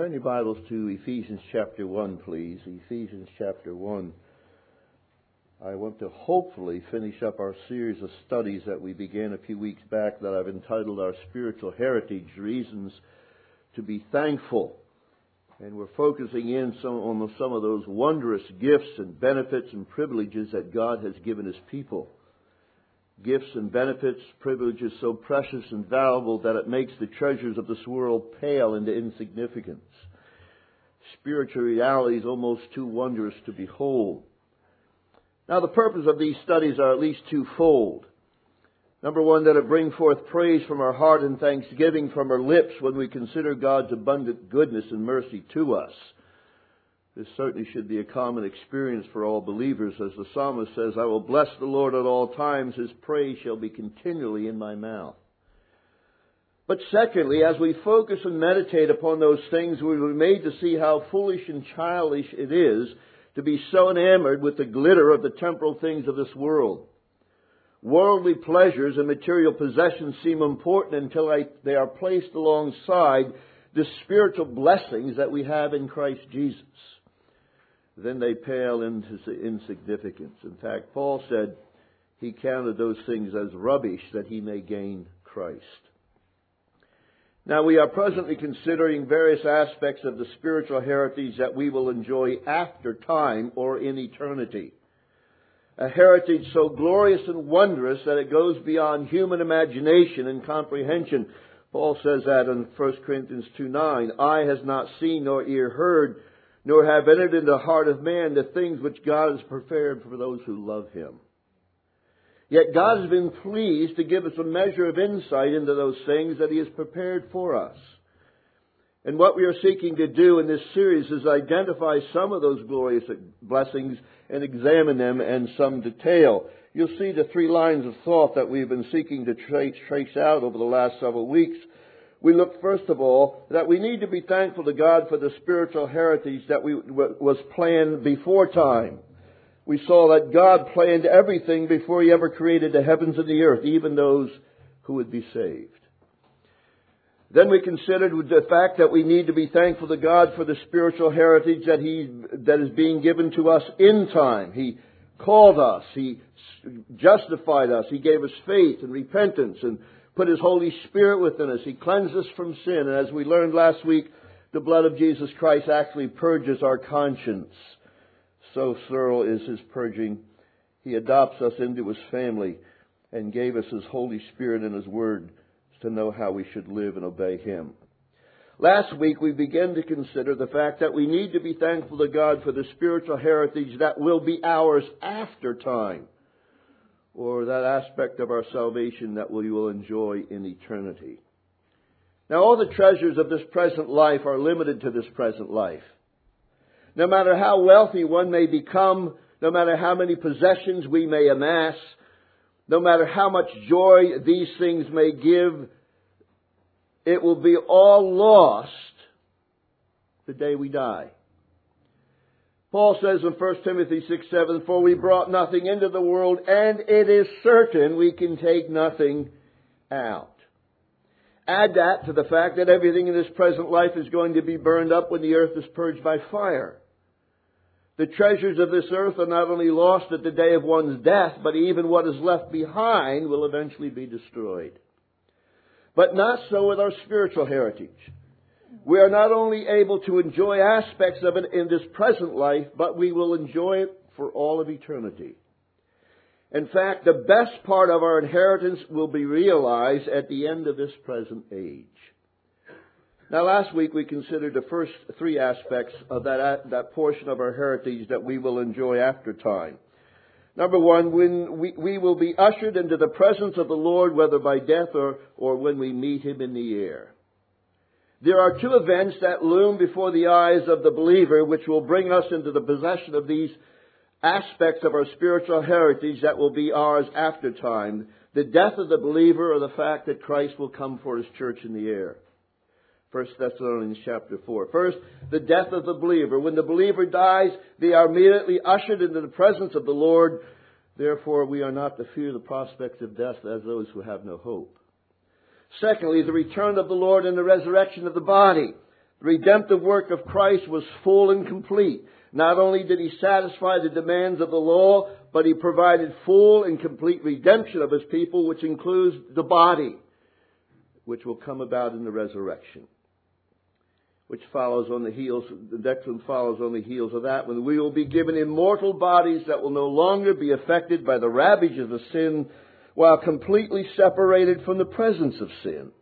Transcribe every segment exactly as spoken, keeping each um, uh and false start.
Turn your Bibles to Ephesians chapter one, please. Ephesians chapter one. I want to hopefully finish up our series of studies that we began a few weeks back that I've entitled Our Spiritual Heritage, Reasons to be Thankful. And we're focusing in some, on some of those wondrous gifts and benefits and privileges that God has given His people. Gifts and benefits, privileges so precious and valuable that it makes the treasures of this world pale into insignificance. Spiritual realities almost too wondrous to behold. Now, the purpose of these studies are at least twofold. Number one, that it bring forth praise from our heart and thanksgiving from our lips when we consider God's abundant goodness and mercy to us. This certainly should be a common experience for all believers. As the psalmist says, I will bless the Lord at all times. His praise shall be continually in my mouth. But secondly, as we focus and meditate upon those things, we will be made to see how foolish and childish it is to be so enamored with the glitter of the temporal things of this world. Worldly pleasures and material possessions seem important until they are placed alongside the spiritual blessings that we have in Christ Jesus. Then they pale into insignificance. In fact, Paul said he counted those things as rubbish that he may gain Christ. Now, we are presently considering various aspects of the spiritual heritage that we will enjoy after time or in eternity. A heritage so glorious and wondrous that it goes beyond human imagination and comprehension. Paul says that in First Corinthians two nine, eye has not seen nor ear heard, nor have entered into the heart of man the things which God has prepared for those who love Him. Yet God has been pleased to give us a measure of insight into those things that He has prepared for us. And what we are seeking to do in this series is identify some of those glorious blessings and examine them in some detail. You'll see the three lines of thought that we've been seeking to trace, trace out over the last several weeks. We look, first of all, that we need to be thankful to God for the spiritual heritage that we, was planned before time. We saw that God planned everything before He ever created the heavens and the earth, even those who would be saved. Then we considered the fact that we need to be thankful to God for the spiritual heritage that He that is being given to us in time. He called us. He justified us. He gave us faith and repentance and put His Holy Spirit within us. He cleansed us from sin. And as we learned last week, the blood of Jesus Christ actually purges our conscience. So thorough is His purging. He adopts us into His family and gave us His Holy Spirit and His Word to know how we should live and obey Him. Last week we began to consider the fact that we need to be thankful to God for the spiritual heritage that will be ours after time, or that aspect of our salvation that we will enjoy in eternity. Now, all the treasures of this present life are limited to this present life. No matter how wealthy one may become, no matter how many possessions we may amass, no matter how much joy these things may give, it will be all lost the day we die. Paul says in First Timothy six seven, for we brought nothing into the world, and it is certain we can take nothing out. Add that to the fact that everything in this present life is going to be burned up when the earth is purged by fire. The treasures of this earth are not only lost at the day of one's death, but even what is left behind will eventually be destroyed. But not so with our spiritual heritage. We are not only able to enjoy aspects of it in this present life, but we will enjoy it for all of eternity. In fact, the best part of our inheritance will be realized at the end of this present age. Now, last week we considered the first three aspects of that, that portion of our heritage that we will enjoy after time. Number one, when we, we will be ushered into the presence of the Lord, whether by death or, or when we meet Him in the air. There are two events that loom before the eyes of the believer which will bring us into the possession of these aspects of our spiritual heritage that will be ours after time. The death of the believer, or the fact that Christ will come for His church in the air. First Thessalonians chapter four. First, the death of the believer. When the believer dies, they are immediately ushered into the presence of the Lord. Therefore, we are not to fear the prospect of death as those who have no hope. Secondly, the return of the Lord and the resurrection of the body. The redemptive work of Christ was full and complete. Not only did He satisfy the demands of the law, but He provided full and complete redemption of His people, which includes the body, which will come about in the resurrection. Which follows on the heels, the next one follows on the heels of that, when we will be given immortal bodies that will no longer be affected by the ravages of sin, while completely separated from the presence of sin.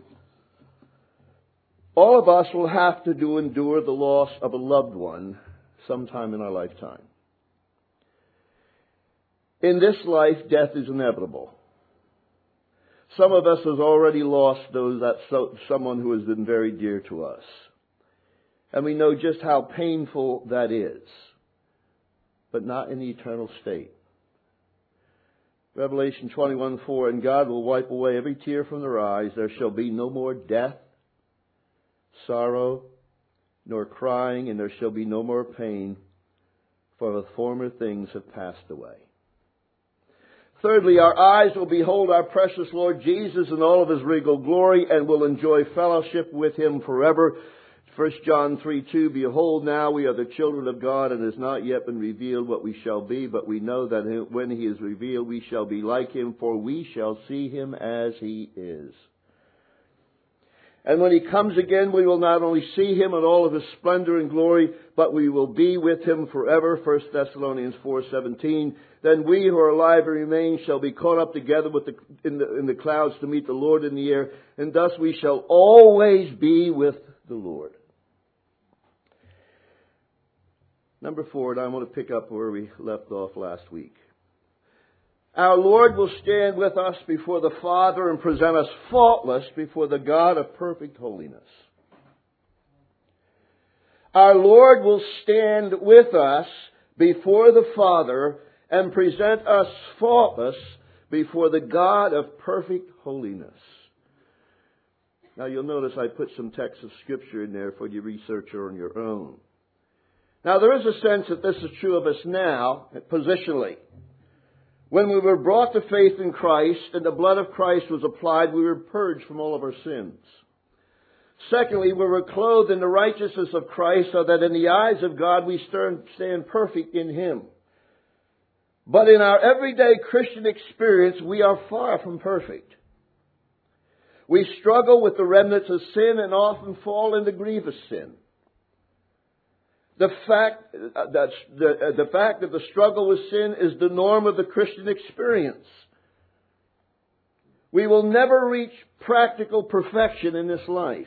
All of us will have to do endure the loss of a loved one sometime in our lifetime. In this life, death is inevitable. Some of us have already lost those that so, someone who has been very dear to us. And we know just how painful that is. But not in the eternal state. Revelation twenty-one four, and God will wipe away every tear from their eyes. There shall be no more death, sorrow, nor crying, and there shall be no more pain, for the former things have passed away. Thirdly, our eyes will behold our precious Lord Jesus in all of His regal glory and will enjoy fellowship with Him forever. First John three two, behold, now we are the children of God, and it has not yet been revealed what we shall be, but we know that when He is revealed, we shall be like Him, for we shall see Him as He is. And when He comes again, we will not only see Him in all of His splendor and glory, but we will be with Him forever. First Thessalonians four seventeen. Then we who are alive and remain shall be caught up together with the, in, the, in the clouds to meet the Lord in the air, and thus we shall always be with the Lord. Number four, and I want to pick up where we left off last week. Our Lord will stand with us before the Father and present us faultless before the God of perfect holiness. Our Lord will stand with us before the Father and present us faultless before the God of perfect holiness. Now you'll notice I put some texts of Scripture in there for you researcher on your own. Now there is a sense that this is true of us now, positionally. When we were brought to faith in Christ and the blood of Christ was applied, we were purged from all of our sins. Secondly, we were clothed in the righteousness of Christ so that in the eyes of God we stand perfect in Him. But in our everyday Christian experience, we are far from perfect. We struggle with the remnants of sin and often fall into grievous sin. The fact that the, the fact that the struggle with sin is the norm of the Christian experience. We will never reach practical perfection in this life.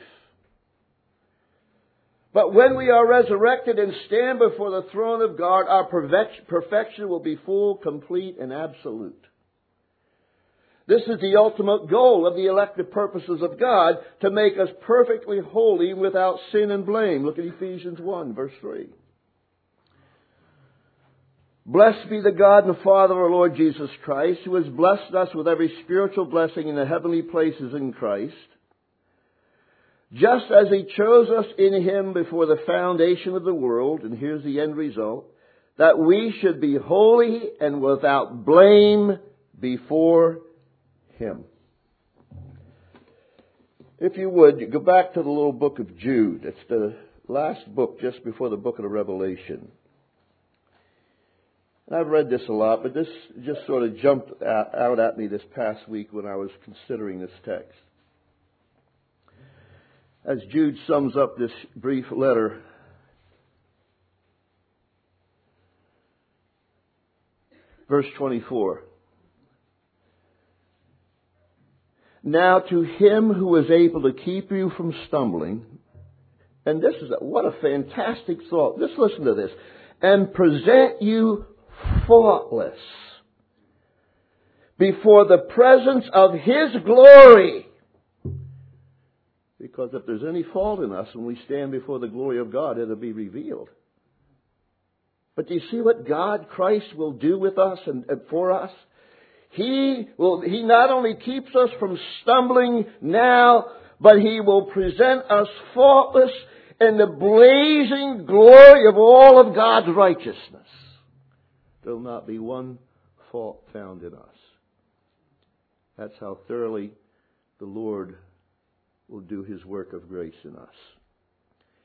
But when we are resurrected and stand before the throne of God, our perfection will be full, complete, and absolute. This is the ultimate goal of the elective purposes of God, to make us perfectly holy without sin and blame. Look at Ephesians one, verse three. Blessed be the God and the Father of our Lord Jesus Christ, who has blessed us with every spiritual blessing in the heavenly places in Christ, just as He chose us in Him before the foundation of the world, and here's the end result, that we should be holy and without blame before Him. If you would, go back to the little book of Jude. It's the last book just before the book of the Revelation. And I've read this a lot, but this just sort of jumped out at me this past week when I was considering this text. As Jude sums up this brief letter, verse twenty-four. Now to Him who is able to keep you from stumbling, and this is, a, what a fantastic thought. Just listen to this. And present you faultless before the presence of His glory. Because if there's any fault in us when we stand before the glory of God, it'll be revealed. But do you see what God, Christ, will do with us and, and for us? He will, He not only keeps us from stumbling now, but He will present us faultless in the blazing glory of all of God's righteousness. There will not be one fault found in us. That's how thoroughly the Lord will do His work of grace in us.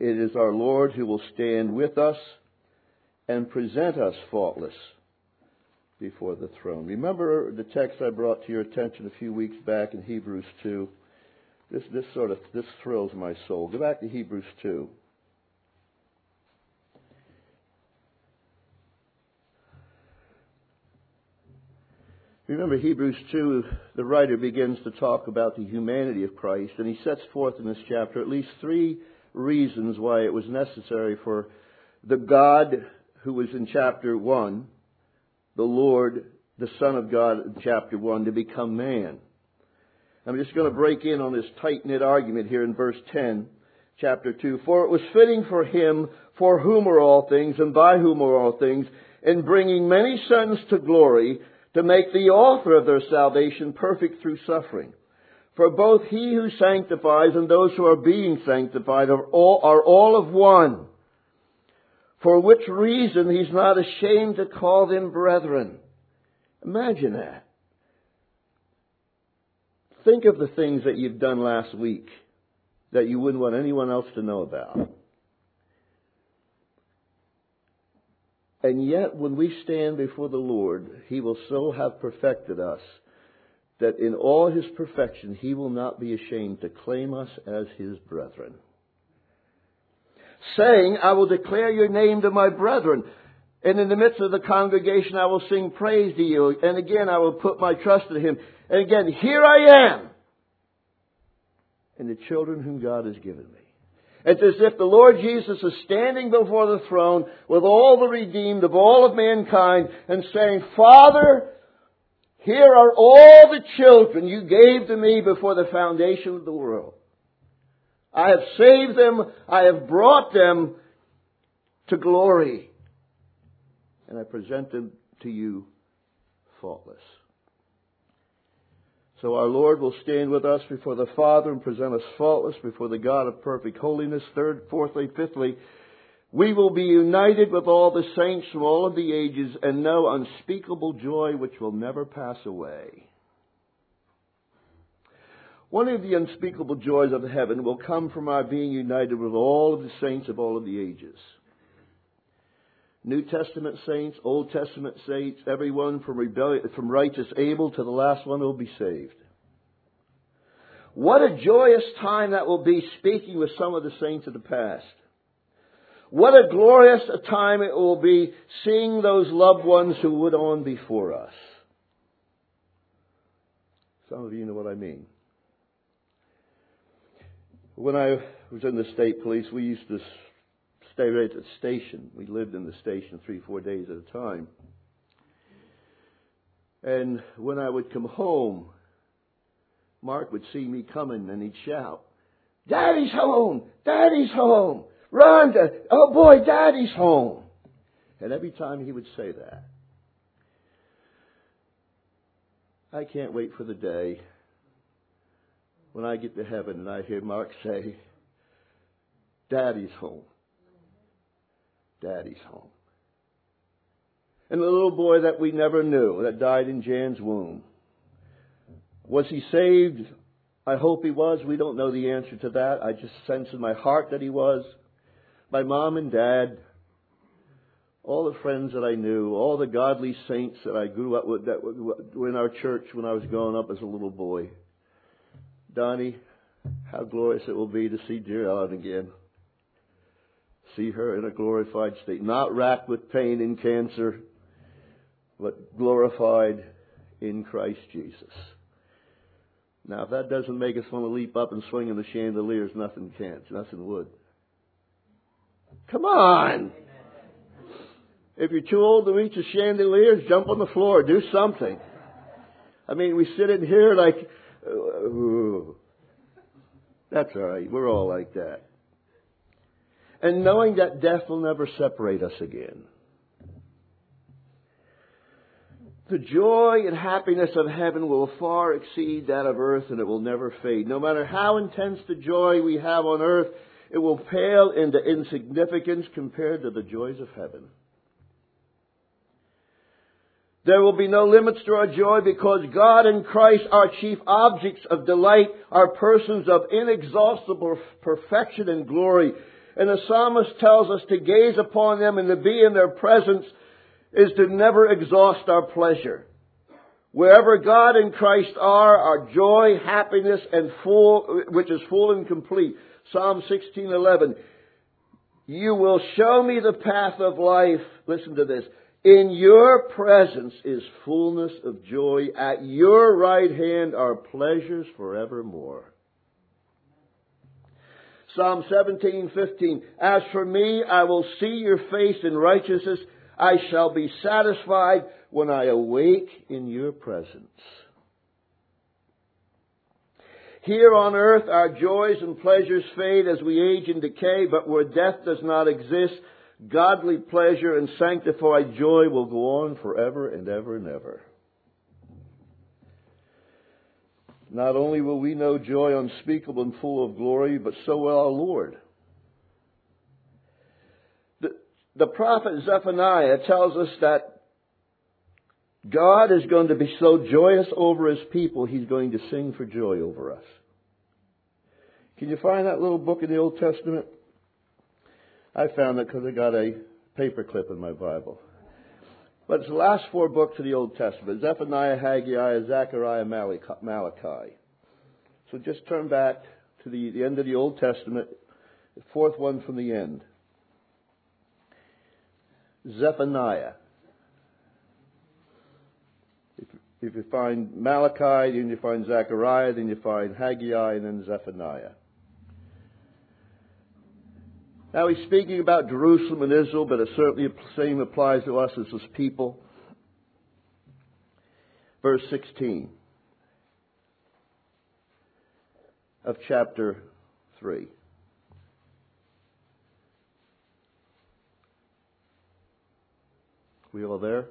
it is our Lord who will stand with us and present us faultless before the throne. Remember the text I brought to your attention a few weeks back in Hebrews two? This, this sort of, this thrills my soul. Go back to Hebrews two. Remember Hebrews two, the writer begins to talk about the humanity of Christ, and he sets forth in this chapter at least three reasons why it was necessary for the God who was in chapter one, the Lord, the Son of God in chapter one, to become man. I'm just going to break in on this tight-knit argument here in verse ten, chapter two. For it was fitting for him, for whom are all things, and by whom are all things, in bringing many sons to glory, to make the author of their salvation perfect through suffering. For both he who sanctifies and those who are being sanctified are all, are all of one. For which reason he's not ashamed to call them brethren. Imagine that. Think of the things that you've done last week that you wouldn't want anyone else to know about. And yet, when we stand before the Lord, He will so have perfected us that in all His perfection, He will not be ashamed to claim us as His brethren. Saying, I will declare your name to my brethren, and in the midst of the congregation I will sing praise to you, and again I will put my trust in Him. And again, here I am, and the children whom God has given me. It's as if the Lord Jesus is standing before the throne with all the redeemed of all of mankind and saying, Father, here are all the children you gave to me before the foundation of the world. I have saved them. I have brought them to glory. And I present them to you faultless. So our Lord will stand with us before the Father and present us faultless before the God of perfect holiness. Third, fourthly, fifthly, we will be united with all the saints from all of the ages and know unspeakable joy which will never pass away. One of the unspeakable joys of heaven will come from our being united with all of the saints of all of the ages. New Testament saints, Old Testament saints, everyone from rebellion, from righteous Abel to the last one will be saved. What a joyous time that will be speaking with some of the saints of the past. What a glorious time it will be seeing those loved ones who went on before us. Some of you know what I mean. When I was in the state police, we used to stay right at the station. We lived in the station three, four days at a time. And when I would come home, Mark would see me coming and he'd shout, Daddy's home! Daddy's home! Rhonda! Oh boy, Daddy's home! And every time he would say that, I can't wait for the day when I get to heaven and I hear Mark say, Daddy's home. Daddy's home. And the little boy that we never knew, that died in Jan's womb, was he saved? I hope he was. We don't know the answer to that. I just sense in my heart that he was. My mom and dad, all the friends that I knew, all the godly saints that I grew up with that were in our church when I was growing up as a little boy. Donnie, how glorious it will be to see dear Ellen again. See her in a glorified state. Not racked with pain and cancer, but glorified in Christ Jesus. Now, if that doesn't make us want to leap up and swing in the chandeliers, nothing can. Nothing would. Come on! If you're too old to reach the chandeliers, jump on the floor. Do something. I mean, we sit in here like, ooh. That's all right. We're all like that. And knowing that death will never separate us again. The joy and happiness of heaven will far exceed that of earth, and it will never fade. No matter how intense the joy we have on earth, it will pale into insignificance compared to the joys of heaven. There will be no limits to our joy because God and Christ, our chief objects of delight, are persons of inexhaustible perfection and glory. And the psalmist tells us to gaze upon them and to be in their presence is to never exhaust our pleasure. Wherever God and Christ are, our joy, happiness, and full, which is full and complete. Psalm sixteen eleven. You will show me the path of life. Listen to this. In your presence is fullness of joy. At your right hand are pleasures forevermore. Psalm seventeen fifteen. As for me, I will see your face in righteousness. I shall be satisfied when I awake in your presence. Here on earth, our joys and pleasures fade as we age and decay, but where death does not exist, godly pleasure and sanctified joy will go on forever and ever and ever. Not only will we know joy unspeakable and full of glory, but so will our Lord. The, the prophet Zephaniah tells us that God is going to be so joyous over His people, He's going to sing for joy over us. Can you find that little book in the Old Testament? I found it because I got a paperclip in my Bible. But it's the last four books of the Old Testament. Zephaniah, Haggai, Zechariah, Malachi. So just turn back to the, the end of the Old Testament, the fourth one from the end. Zephaniah. If, if you find Malachi, then you find Zechariah, then you find Haggai, and then Zephaniah. Now he's speaking about Jerusalem and Israel, but it certainly the same applies to us as His people. Verse sixteen of chapter three. We all there?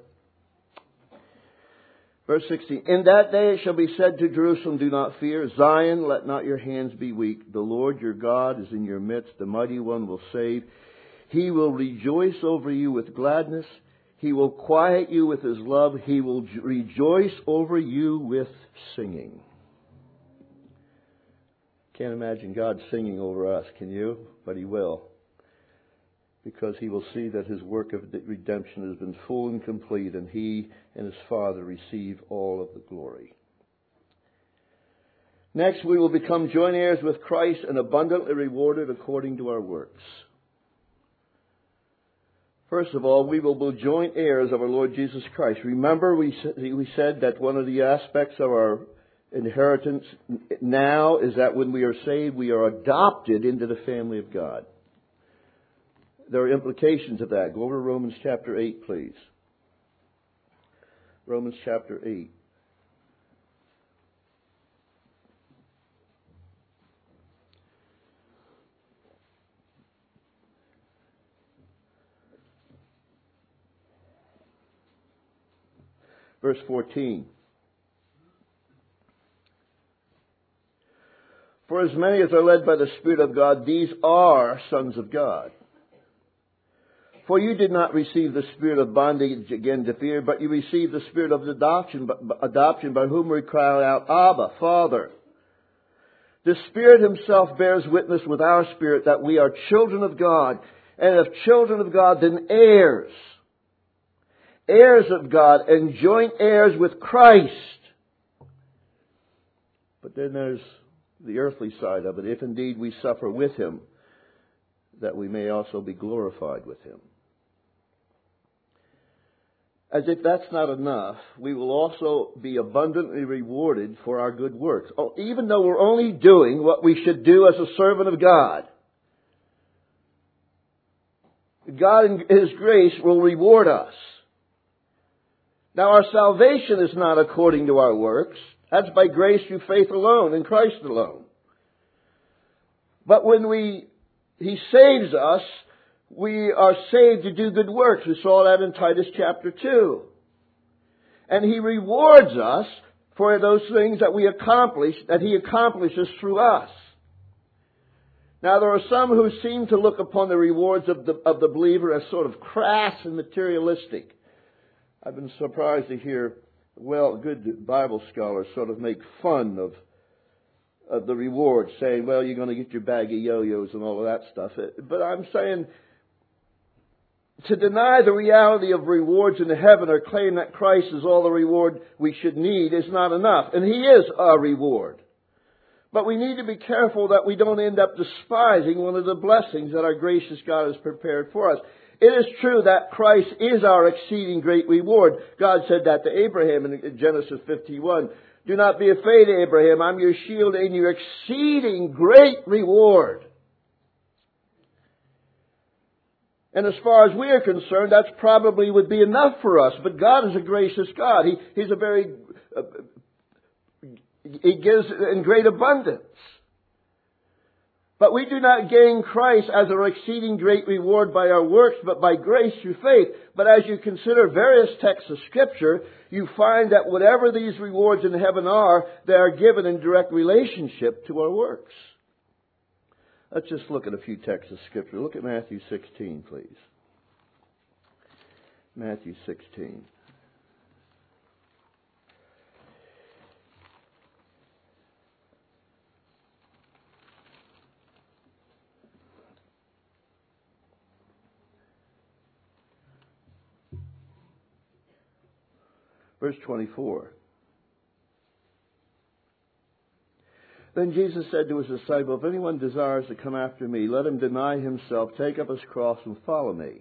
Verse sixteen. In that day it shall be said to Jerusalem, do not fear. Zion, let not your hands be weak. The Lord your God is in your midst. The mighty one will save. He will rejoice over you with gladness. He will quiet you with His love. He will rejoice over you with singing. Can't imagine God singing over us, can you? But He will. Because He will see that His work of redemption has been full and complete, and He and His Father receive all of the glory. Next, we will become joint heirs with Christ and abundantly rewarded according to our works. First of all, we will be joint heirs of our Lord Jesus Christ. Remember, we we said that one of the aspects of our inheritance now is that when we are saved, we are adopted into the family of God. There are implications of that. Go over to Romans chapter eight, please. Romans chapter eight. Verse fourteen. For as many as are led by the Spirit of God, these are sons of God. For you did not receive the spirit of bondage again to fear, but you received the spirit of adoption, adoption by whom we cry out, Abba, Father. The Spirit Himself bears witness with our spirit that we are children of God. And if children of God, then heirs. Heirs of God and joint heirs with Christ. But then there's the earthly side of it. If indeed we suffer with Him, that we may also be glorified with Him. As if that's not enough, we will also be abundantly rewarded for our good works. Oh, even though we're only doing what we should do as a servant of God. God in His grace will reward us. Now our salvation is not according to our works. That's by grace through faith alone, in Christ alone. But when we He saves us, we are saved to do good works. We saw that in Titus chapter two. And He rewards us for those things that we accomplish, that He accomplishes through us. Now there are some who seem to look upon the rewards of the, of the believer as sort of crass and materialistic. I've been surprised to hear, well, good Bible scholars sort of make fun of of the reward, saying, well, you're going to get your bag of yo-yos and all of that stuff. But I'm saying, to deny the reality of rewards in heaven or claim that Christ is all the reward we should need is not enough. And He is our reward. But we need to be careful that we don't end up despising one of the blessings that our gracious God has prepared for us. It is true that Christ is our exceeding great reward. God said that to Abraham in Genesis fifty-one. Do not be afraid, Abraham. I'm your shield and your exceeding great reward. And as far as we are concerned, that's probably would be enough for us. But God is a gracious God. He, he's a very, uh, He gives in great abundance. But we do not gain Christ as our exceeding great reward by our works, but by grace through faith. But as you consider various texts of Scripture, you find that whatever these rewards in heaven are, they are given in direct relationship to our works. Let's just look at a few texts of Scripture. Look at Matthew sixteen, please. Matthew sixteen. Verse twenty-four. Then Jesus said to His disciples, if anyone desires to come after me, let him deny himself, take up his cross, and follow me.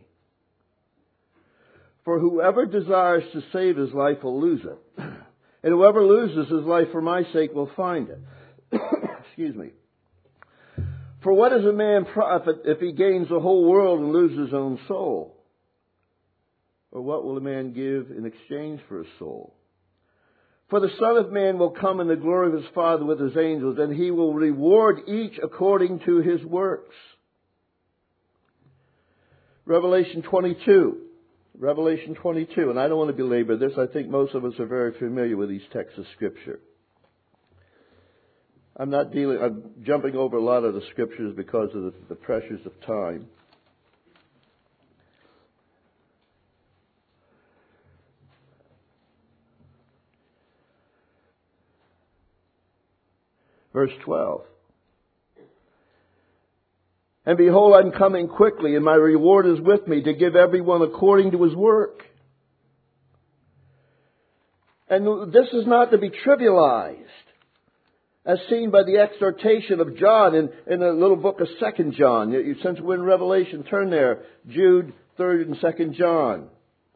For whoever desires to save his life will lose it. And whoever loses his life for my sake will find it. Excuse me. For what is a man profit if he gains the whole world and loses his own soul? Or what will a man give in exchange for his soul? For the Son of Man will come in the glory of His Father with His angels, and He will reward each according to his works. Revelation twenty-two. Revelation twenty-two. And I don't want to belabor this. I think most of us are very familiar with these texts of Scripture. I'm not dealing, I'm jumping over a lot of the Scriptures because of the, the pressures of time. Verse twelve. And behold, I'm coming quickly, and my reward is with me to give everyone according to his work. And this is not to be trivialized, as seen by the exhortation of John in, in the little book of Second John. Since we're in Revelation, turn there. Jude, Third and Second John.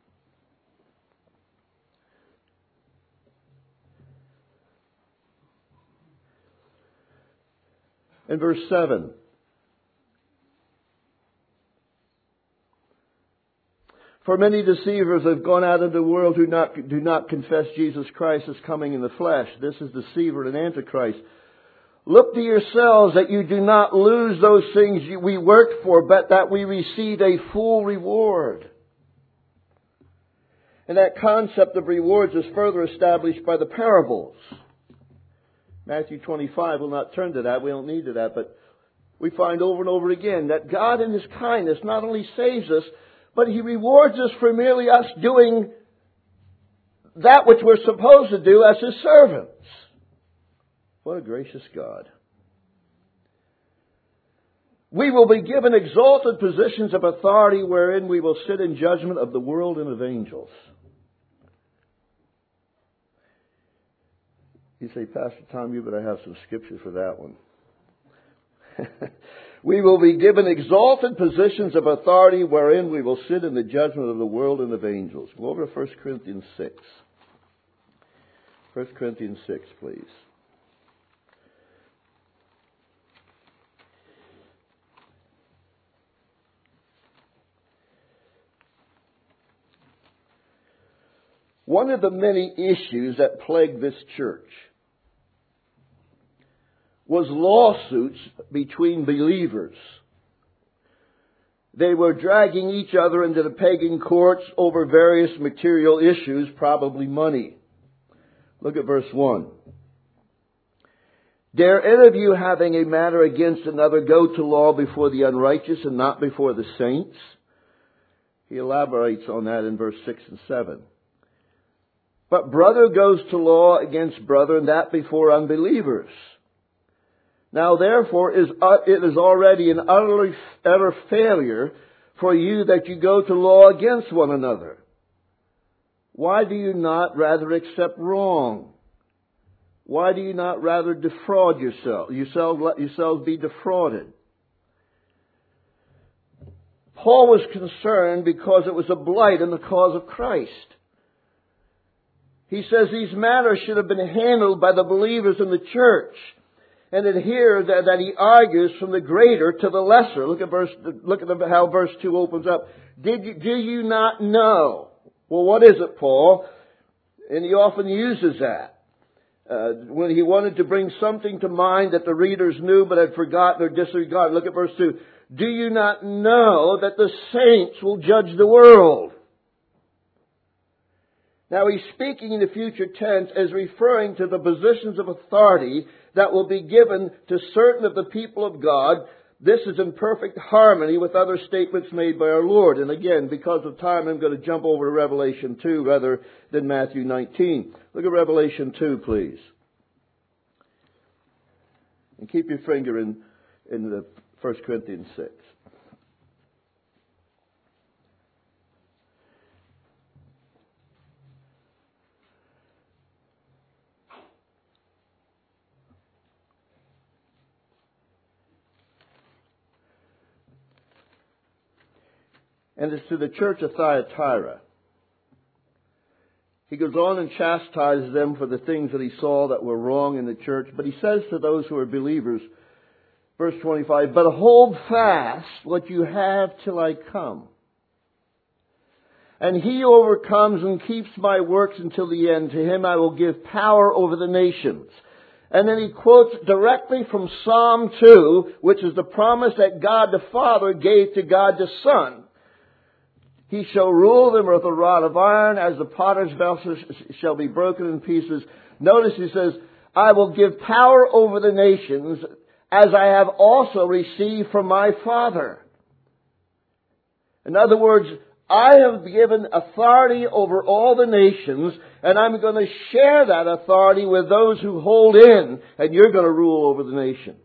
In verse seven. For many deceivers have gone out into the world who not, do not confess Jesus Christ as coming in the flesh. This is deceiver and antichrist. Look to yourselves that you do not lose those things we worked for, but that we receive a full reward. And that concept of rewards is further established by the parables. Matthew twenty-five, we'll not turn to that. We don't need to that. But we find over and over again that God in His kindness not only saves us, but He rewards us for merely us doing that which we're supposed to do as His servants. What a gracious God. We will be given exalted positions of authority wherein we will sit in judgment of the world and of angels. You say, Pastor Tom, you better have some scripture for that one. We will be given exalted positions of authority wherein we will sit in the judgment of the world and of angels. Go over to First Corinthians six. First Corinthians six, please. One of the many issues that plagued this church was lawsuits between believers. They were dragging each other into the pagan courts over various material issues, probably money. Look at verse one. Dare any of you, having a matter against another, go to law before the unrighteous and not before the saints? He elaborates on that in verse six and seven. But brother goes to law against brother, and that before unbelievers. Now therefore is, uh, it is already an utterly, utter failure for you that you go to law against one another. Why do you not rather accept wrong? Why do you not rather defraud yourself? Yourselves, let yourselves be defrauded. Paul was concerned because it was a blight in the cause of Christ. He says these matters should have been handled by the believers in the church. And then here that, that he argues from the greater to the lesser. Look at verse. Look at the, how verse two opens up. Did you, do you not know? Well, what is it, Paul? And he often uses that uh, when he wanted to bring something to mind that the readers knew but had forgotten or disregarded. Look at verse two. Do you not know that the saints will judge the world? Now he's speaking in the future tense as referring to the positions of authority that will be given to certain of the people of God. This is in perfect harmony with other statements made by our Lord. And again, because of time, I'm going to jump over to Revelation two rather than Matthew nineteen. Look at Revelation two, please. And keep your finger in, in the First Corinthians six. And it's to the church of Thyatira. He goes on and chastises them for the things that he saw that were wrong in the church. But he says to those who are believers, verse twenty-five, but hold fast what you have till I come. And he who overcomes and keeps my works until the end, to him I will give power over the nations. And then he quotes directly from Psalm two, which is the promise that God the Father gave to God the Son. He shall rule them with a rod of iron, as the potter's vessel shall be broken in pieces. Notice he says, I will give power over the nations, as I have also received from my Father. In other words, I have given authority over all the nations, and I'm going to share that authority with those who hold in, and you're going to rule over the nations.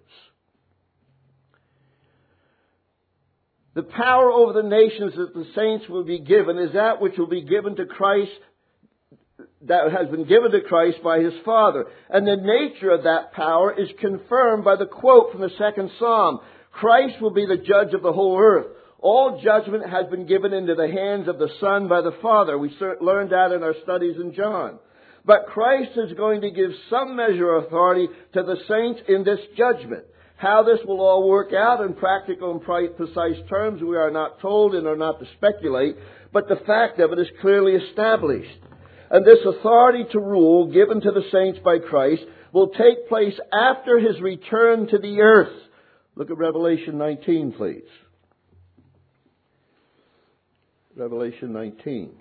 The power over the nations that the saints will be given is that which will be given to Christ, that has been given to Christ by His Father. And the nature of that power is confirmed by the quote from the second Psalm. Christ will be the judge of the whole earth. All judgment has been given into the hands of the Son by the Father. We learned that in our studies in John. But Christ is going to give some measure of authority to the saints in this judgment. How this will all work out in practical and precise terms, we are not told and are not to speculate, but the fact of it is clearly established. And this authority to rule, given to the saints by Christ, will take place after His return to the earth. Look at Revelation nineteen, please. Revelation nineteen.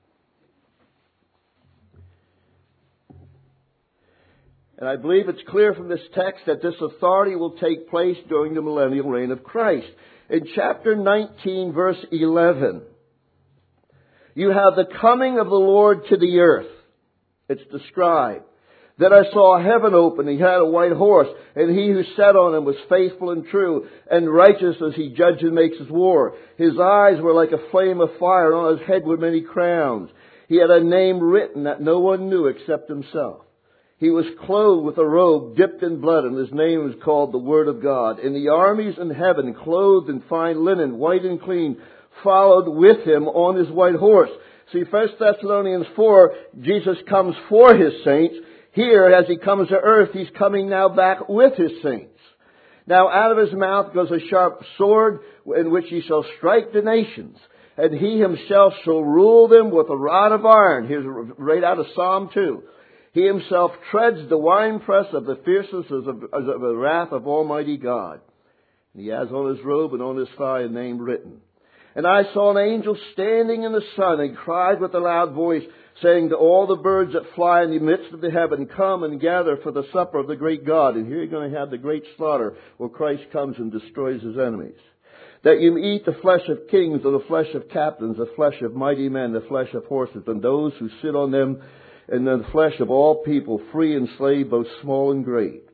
And I believe it's clear from this text that this authority will take place during the millennial reign of Christ. In chapter nineteen, verse eleven, you have the coming of the Lord to the earth. It's described. Then I saw heaven open. He had a white horse, and he who sat on him was faithful and true, and righteous as he judges and makes his war. His eyes were like a flame of fire, and on his head were many crowns. He had a name written that no one knew except himself. He was clothed with a robe dipped in blood, and his name was called the Word of God. And the armies in heaven, clothed in fine linen, white and clean, followed with him on his white horse. See, First Thessalonians four, Jesus comes for His saints. Here, as He comes to earth, He's coming now back with His saints. Now out of His mouth goes a sharp sword, in which He shall strike the nations. And He Himself shall rule them with a rod of iron. Here's right out of Psalm two. He Himself treads the winepress of the fierceness of, of the wrath of Almighty God. And He has on His robe and on His thigh a name written. And I saw an angel standing in the sun, and cried with a loud voice, saying to all the birds that fly in the midst of the heaven, come and gather for the supper of the great God. And here you're going to have the great slaughter where Christ comes and destroys His enemies. That you eat the flesh of kings, and the flesh of captains, the flesh of mighty men, the flesh of horses, and those who sit on them, and the flesh of all people, free and slave, both small and great.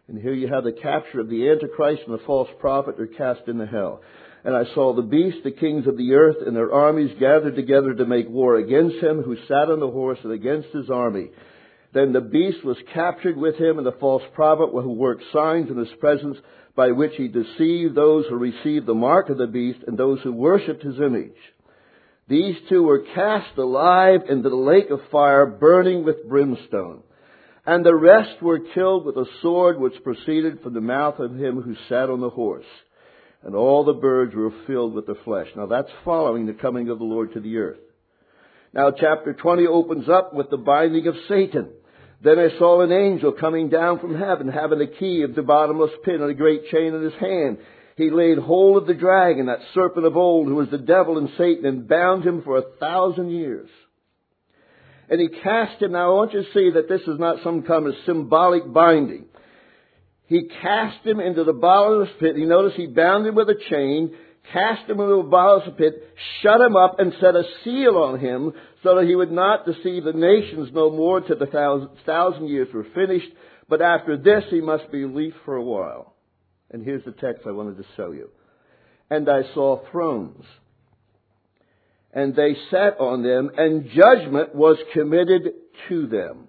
And here you have the capture of the Antichrist and the false prophet are cast into hell. And I saw the beast, the kings of the earth, and their armies gathered together to make war against him who sat on the horse and against his army. Then the beast was captured with him, and the false prophet who worked signs in his presence, by which he deceived those who received the mark of the beast and those who worshipped his image. These two were cast alive into the lake of fire, burning with brimstone. And the rest were killed with a sword which proceeded from the mouth of him who sat on the horse. And all the birds were filled with the flesh. Now that's following the coming of the Lord to the earth. Now chapter twenty opens up with the binding of Satan. Then I saw an angel coming down from heaven, having a key of the bottomless pit and a great chain in his hand. He laid hold of the dragon, that serpent of old, who was the devil and Satan, and bound him for a thousand years. And he cast him. Now I want you to see that this is not some kind of symbolic binding. He cast him into the bottomless pit. You notice he bound him with a chain, cast him into the bottomless pit, shut him up, and set a seal on him, so that he would not deceive the nations no more till the thousand, thousand years were finished. But after this he must be released for a while. And here's the text I wanted to show you. And I saw thrones, and they sat on them, and judgment was committed to them.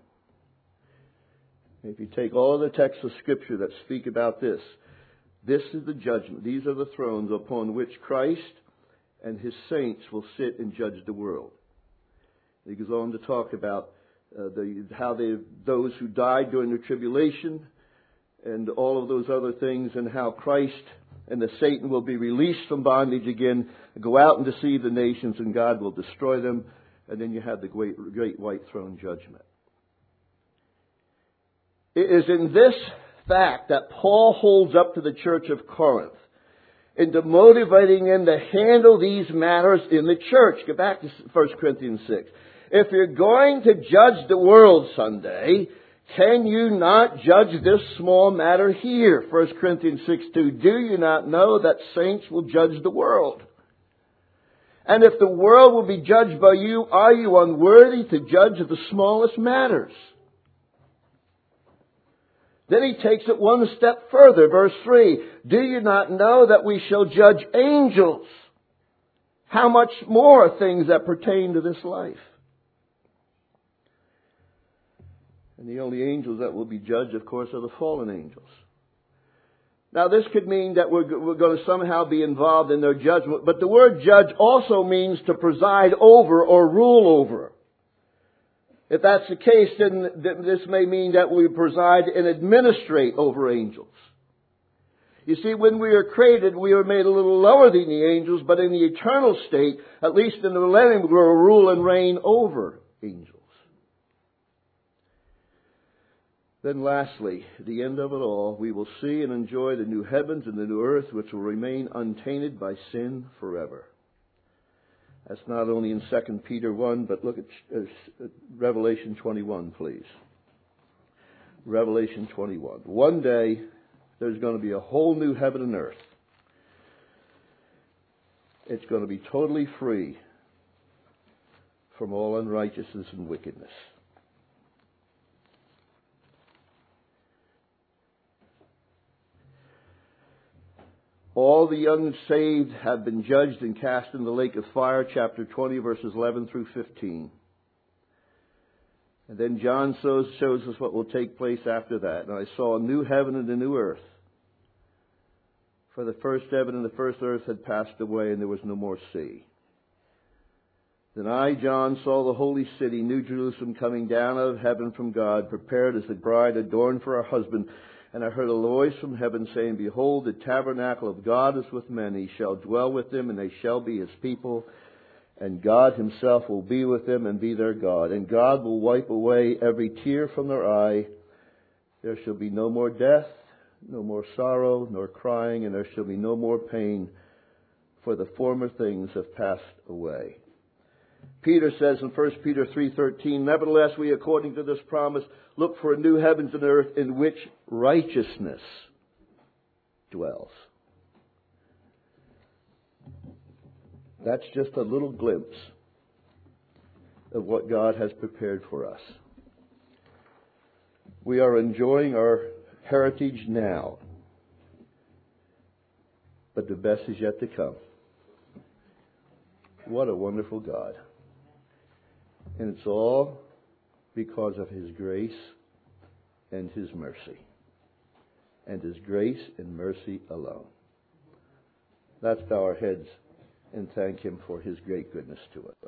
If you take all of the texts of Scripture that speak about this, this is the judgment. These are the thrones upon which Christ and His saints will sit and judge the world. He goes on to talk about uh, the, how they, those who died during the tribulation and all of those other things, and how Christ and the Satan will be released from bondage again, go out and deceive the nations, and God will destroy them. And then you have the great, great white throne judgment. It is in this fact that Paul holds up to the church of Corinth into motivating them to handle these matters in the church. Go back to First Corinthians six. If you're going to judge the world someday, can you not judge this small matter here? First Corinthians six two. Do you not know that saints will judge the world? And if the world will be judged by you, are you unworthy to judge the smallest matters? Then he takes it one step further. Verse three. Do you not know that we shall judge angels? How much more things that pertain to this life? And the only angels that will be judged, of course, are the fallen angels. Now, this could mean that we're, we're going to somehow be involved in their judgment. But the word judge also means to preside over or rule over. If that's the case, then this may mean that we preside and administrate over angels. You see, when we were created, we were made a little lower than the angels, but in the eternal state, at least in the millennium, we will rule and reign over angels. Then lastly, at the end of it all, we will see and enjoy the new heavens and the new earth, which will remain untainted by sin forever. That's not only in Second Peter one, but look at Revelation twenty-one, please. Revelation twenty-one. One day, there's going to be a whole new heaven and earth. It's going to be totally free from all unrighteousness and wickedness. All the unsaved have been judged and cast in the lake of fire, chapter twenty, verses eleven through fifteen. And then John shows, shows us what will take place after that. And I saw a new heaven and a new earth. For the first heaven and the first earth had passed away, and there was no more sea. Then I, John, saw the holy city, New Jerusalem, coming down out of heaven from God, prepared as a bride adorned for her husband. And I heard a voice from heaven saying, Behold, the tabernacle of God is with men. He shall dwell with them, and they shall be His people. And God Himself will be with them and be their God. And God will wipe away every tear from their eye. There shall be no more death, no more sorrow, nor crying, and there shall be no more pain, for the former things have passed away. Peter says in First Peter three thirteen, Nevertheless, we, according to this promise, look for a new heavens and earth in which righteousness dwells. That's just a little glimpse of what God has prepared for us. We are enjoying our heritage now. But the best is yet to come. What a wonderful God. And it's all because of His grace and His mercy. And His grace and mercy alone. Let's bow our heads and thank Him for His great goodness to us.